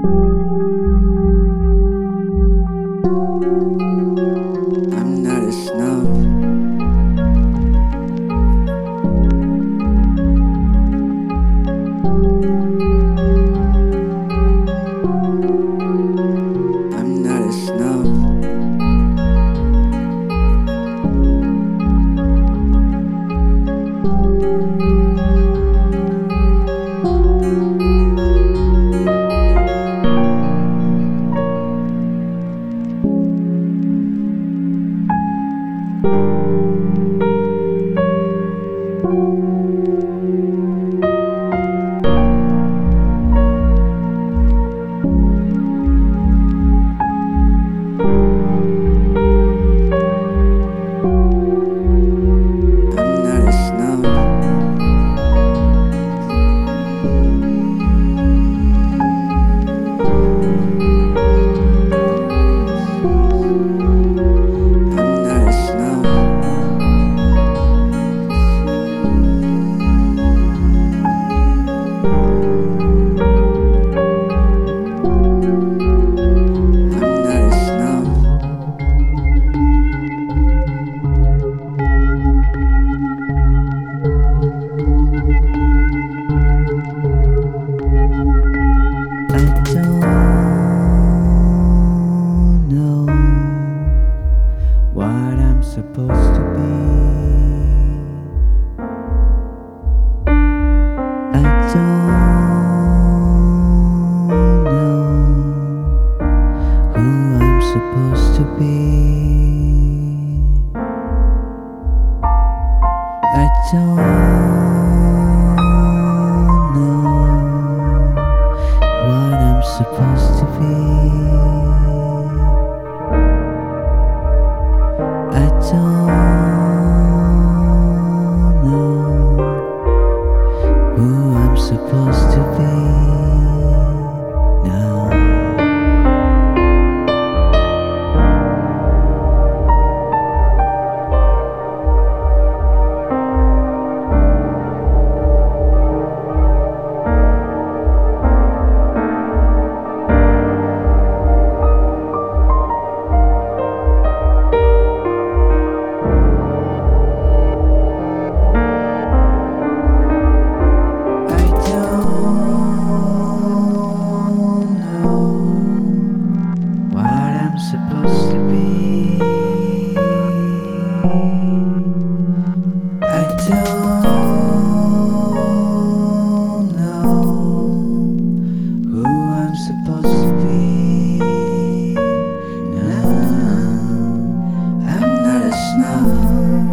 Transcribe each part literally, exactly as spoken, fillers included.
I'm not a snob. I'm not a snob. I'm not a snob. I'm not a snob. I'm not a snob. I don't know what I'm supposed to be. I don't know who I'm supposed to be. I don't know what I'm supposed to be. I don't know who I'm supposed to be now. Supposed to be. I don't know who I'm supposed to be. No, I'm not a snob.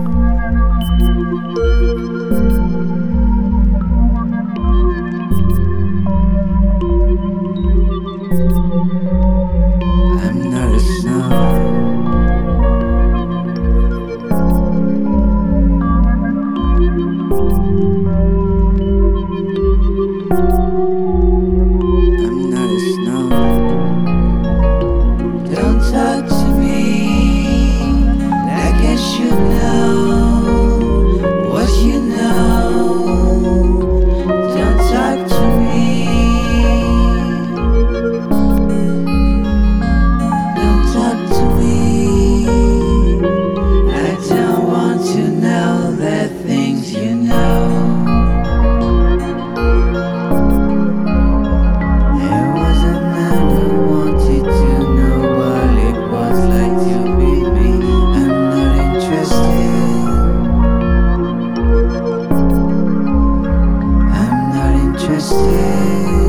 I'm not a snob. I'm not a snob. Don't talk to me like I should know what you know. Don't talk to me. Don't talk to me. I don't want to know the things you know. There was a man who wanted to know what it was like to be me. I'm not interested. I'm not interested.